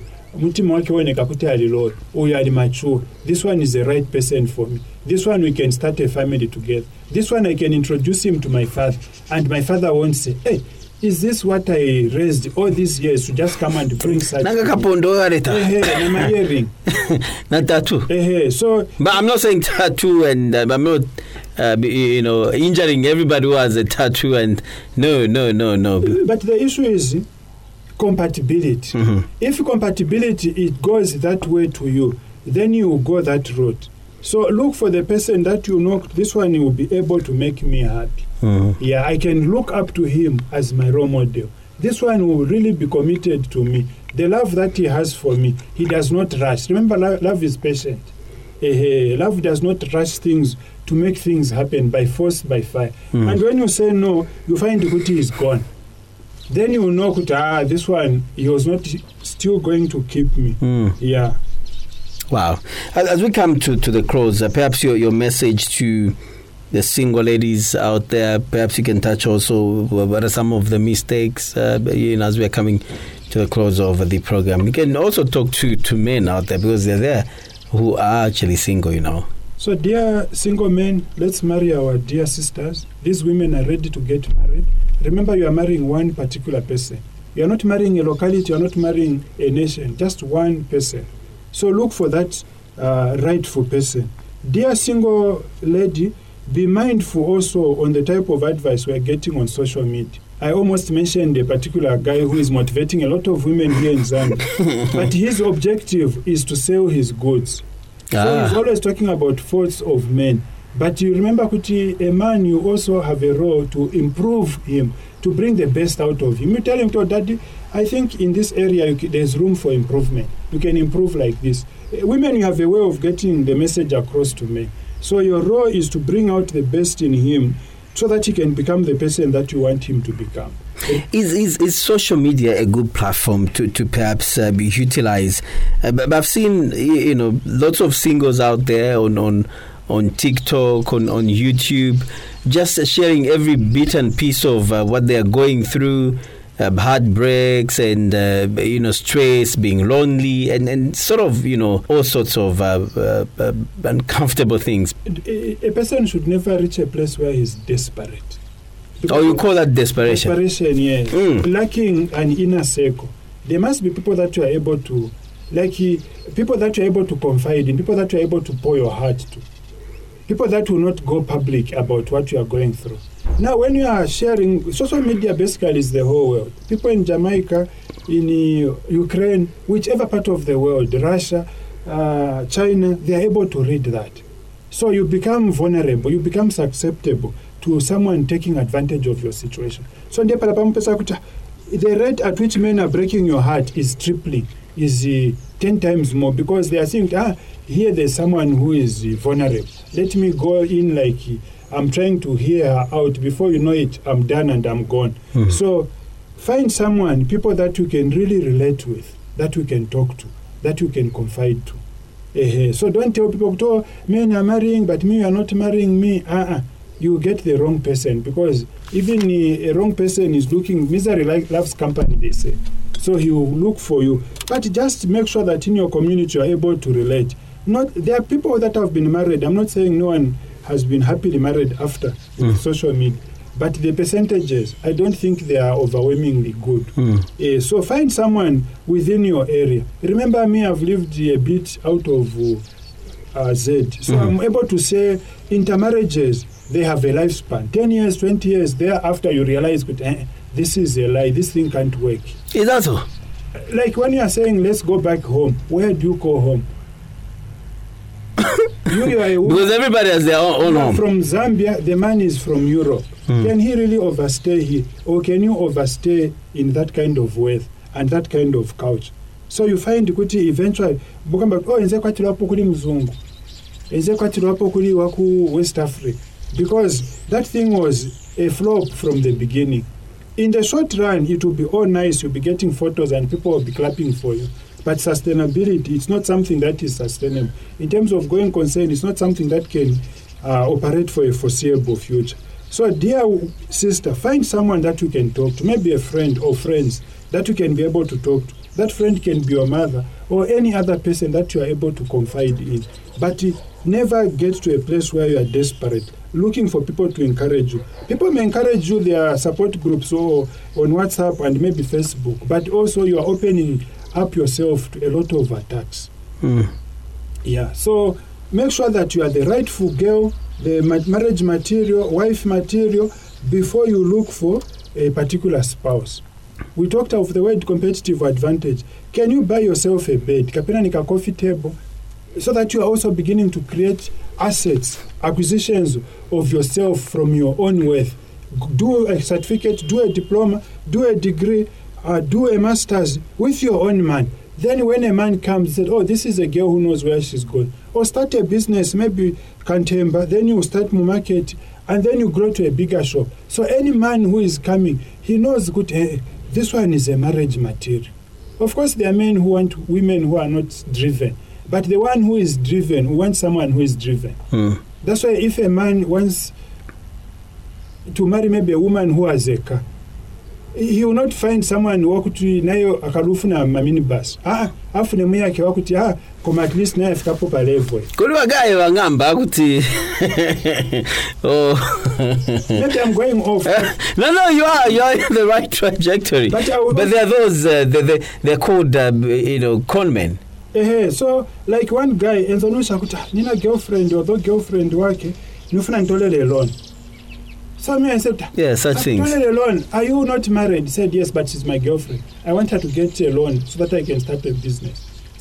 oh, you are mature. This one is the right person for me. This one we can start a family together. This one I can introduce him to my father. And my father won't say, hey, is this what I raised all these years to just come and bring such tattoo. So, but I'm not saying tattoo, and I'm not injuring everybody who has a tattoo, and no. But the issue is compatibility. If compatibility, it goes that way to you, then you will go that route. So look for the person that you know, this one will be able to make me happy. I can look up to him as my role model. This one will really be committed to me. The love that he has for me, he does not rush. Remember, love is patient. Love does not rush things to make things happen by force, by fire. And when you say no, you find Kuti is gone. Then you know, this one, he was not still going to keep me. Wow. As we come to the close, perhaps your message to the single ladies out there, perhaps you can touch also what are some of the mistakes as we're coming to the close of the program. You can also talk to men out there, because they're there who are actually single, So dear single men, let's marry our dear sisters. These women are ready to get married. Remember, you are marrying one particular person. You are not marrying a locality, you are not marrying a nation, just one person. So look for that rightful person. Dear single lady, be mindful also on the type of advice we are getting on social media. I almost mentioned a particular guy who is motivating a lot of women here in Zambia. But his objective is to sell his goods. So he's always talking about faults of men. But you remember, Kuti, a man, you also have a role to improve him, to bring the best out of him. You tell him, Daddy, I think in this area there's room for improvement. You can improve like this. Women, you have a way of getting the message across to men. So your role is to bring out the best in him so that he can become the person that you want him to become. Is social media a good platform to perhaps be utilized? But I've seen lots of singles out there on TikTok, on YouTube, just sharing every bit and piece of what they are going through, heartbreaks and stress, being lonely, and sort of all sorts of uncomfortable things. A person should never reach a place where he's desperate. Because you call that desperation? Desperation, yeah. Lacking an inner circle. There must be people that you are able to, people that you are able to confide in, people that you are able to pour your heart to. People that will not go public about what you are going through. Now, when you are sharing, social media basically is the whole world. People in Jamaica, in Ukraine, whichever part of the world, Russia, China, they are able to read that. So you become vulnerable, you become susceptible to someone taking advantage of your situation. So the rate at which men are breaking your heart is tripling, is 10 times more, because they are saying, here there's someone who is vulnerable. Let me go in like I'm trying to hear her out. Before you know it, I'm done and I'm gone. So find someone, people that you can really relate with, that you can talk to, that you can confide to. So don't tell people, oh, men are marrying, but me, you are not marrying me. You get the wrong person, because even a wrong person is looking, misery loves company, they say. So he will look for you. But just make sure that in your community you are able to relate. There are people that have been married. I'm not saying no one has been happily married after social media. But the percentages, I don't think they are overwhelmingly good. So find someone within your area. Remember me, I've lived a bit out of Z. So I'm able to say intermarriages, they have a lifespan. 10 years, 20 years, thereafter you realize, this is a lie, this thing can't work. Is that so? Like when you are saying, let's go back home, where do you go home? You are a woman. Because everybody has their own home. From Zambia, the man is from Europe. Can he really overstay here? Or can you overstay in that kind of wealth and that kind of couch? So you find kuti eventually, nze kwatilwapo kuli mzungu. Nze kwatilwapo kuli waku West Africa. Because that thing was a flop from the beginning. In the short run, it will be all nice. You'll be getting photos and people will be clapping for you. But sustainability, it's not something that is sustainable. In terms of going concern, it's not something that can operate for a foreseeable future. So, dear sister, find someone that you can talk to, maybe a friend or friends that you can be able to talk to. That friend can be your mother or any other person that you are able to confide in. But never get to a place where you are desperate, looking for people to encourage you. People may encourage you, their support groups or on WhatsApp and maybe Facebook, but also you are opening up yourself to a lot of attacks. Yeah, so make sure that you are the rightful girl, the marriage material, wife material, before you look for a particular spouse. We talked of the word competitive advantage. Can you buy yourself a bed, kapena coffee table, so that you are also beginning to create assets, acquisitions of yourself from your own worth? Do a certificate, do a diploma, do a degree, do a master's with your own man. Then when a man comes and says, oh, this is a girl who knows where she's going. Or start a business, maybe Kantemba, then you start market, and then you grow to a bigger shop. So any man who is coming, he knows, good, hey, this one is a marriage material. Of course, there are men who want women who are not driven. But the one who is driven wants someone who is driven. That's why if a man wants to marry maybe a woman who has a car, he will not find someone wakuti nayo akalufuna minibus. Afune muyake wakuti koma at least nayo afikapo pa level. Kuli wagaye wangamba akuti oh. Maybe I'm going off. No, you are in the right trajectory. But there are those they're called conmen. So like one guy enzonosha kuti nina girlfriend or the girlfriend wake nufuna ntolele loan. So I said, yeah, such things. A loan. Are you not married? He said, yes, but she's my girlfriend. I want her to get a loan so that I can start a business.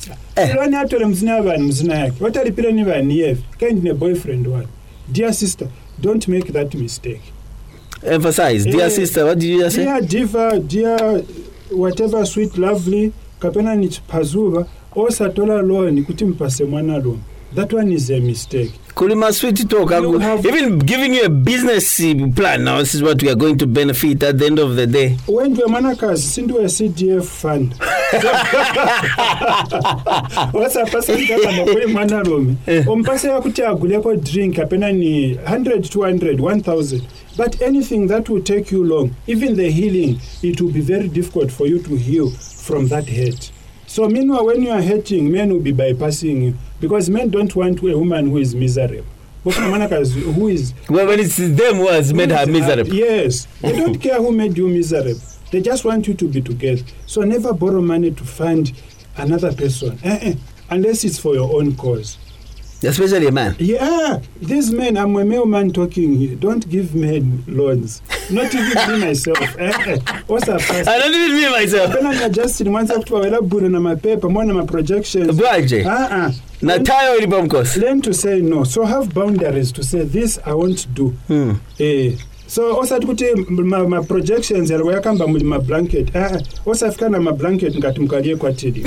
What are the boyfriend one? Dear sister, don't make that mistake. Emphasize, dear sister, what did you just say? Dear diva, dear whatever sweet, lovely, kapena nich pazuva, or satola loan, ikutim mwana loan. That one is a mistake. Kulima sweet talk. Even giving you a business plan. Now, this is what we are going to benefit at the end of the day. When we manakas into a CDF fund. What's a person that drink apena 100, 200, 1,000. But anything that will take you long, even the healing, it will be very difficult for you to heal from that hurt. So meanwhile, when you are hurting, men will be bypassing you. Because men don't want a woman who is miserable. Who is... Well, when it's them who has made her miserable. Yes. They don't care who made you miserable. They just want you to be together. So never borrow money to fund another person. Unless it's for your own cause. Especially a man. Yeah. These men, I'm a male man talking here. Don't give men loans. Not even me myself. What's up? I don't even me myself. Penanga Justin wants to wela buru na mapepa mwana ma projections. Bwaje. Na tayo ilibomkos. Learn to say no. So have boundaries to say this I won't do. So also kuti ma projections yalikuwa kamba ma blanket. Also afika ma blanket ngati mkalie kwatili.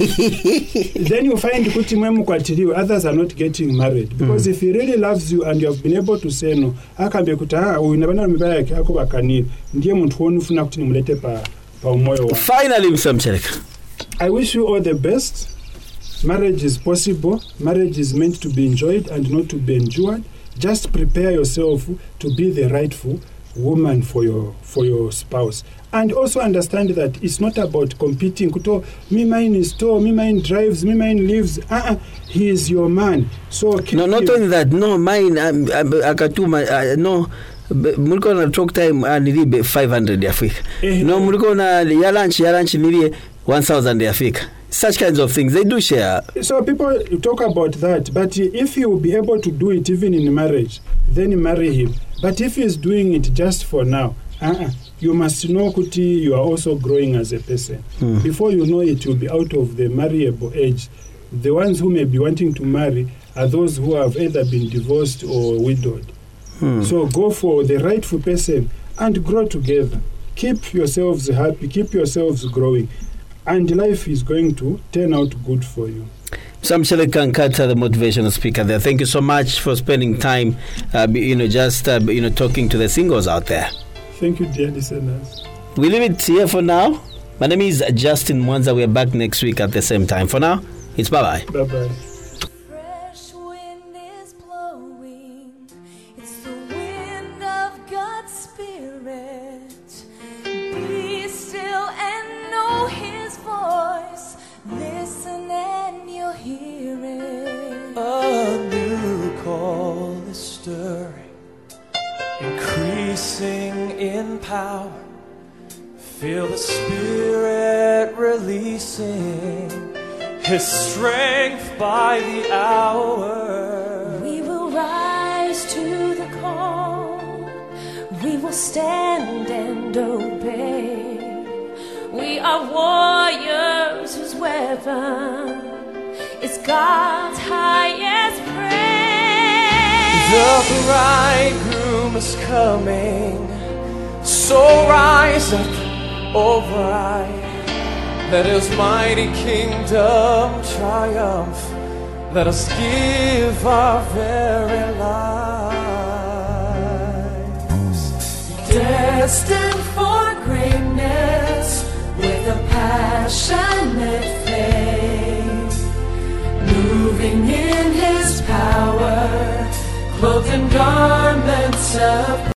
Then you find kuti mwemu kwatili others are not getting married because if he really loves you and you have been able to say no akambe kuti unabana mbaya yake ako bakani ndiye muntu wonu funa kuti nimlete pa umoyo wa. Finally Msamcheleka, I wish you all the best. Marriage is possible. Marriage is meant to be enjoyed and not to be endured. Just prepare yourself to be the rightful woman for your spouse. And also understand that it's not about competing. Kuto, me mine is tall, me mine drives, me mine lives. He is your man. So no, not only that. No, mine. Akatuma. No. Muliko na talk time nilibe 500 ya Afrika. No, muliko na ya lunch nilibe 1000 ya Afrika. Such kinds of things, they do share. So people talk about that, but if he will be able to do it even in marriage, then marry him. But if he is doing it just for now, you must know, Kuti, you are also growing as a person. Before you know it, you'll be out of the marriable age. The ones who may be wanting to marry are those who have either been divorced or widowed. So go for the rightful person and grow together. Keep yourselves happy, keep yourselves growing. And life is going to turn out good for you. Msamcheleka Nkata, the motivational speaker there. Thank you so much for spending time, talking to the singles out there. Thank you, dear listeners. We leave it here for now. My name is Justin Mwanza. We are back next week at the same time. For now, it's bye-bye. Bye-bye. Fresh wind is blowing. It's the wind of God's Spirit. Be still and know His voice. Listen and you'll hear it. A new call is stirring, increasing in power. Feel the Spirit releasing His strength by the hour. We will rise to the call. We will stand and obey. We are warriors whose weapon is God's highest praise. The bridegroom is coming, so rise up, O bride. Let His mighty kingdom triumph. Let us give our very lives. Destined for greatness, with a passionate faith, moving in His power, clothed in garments of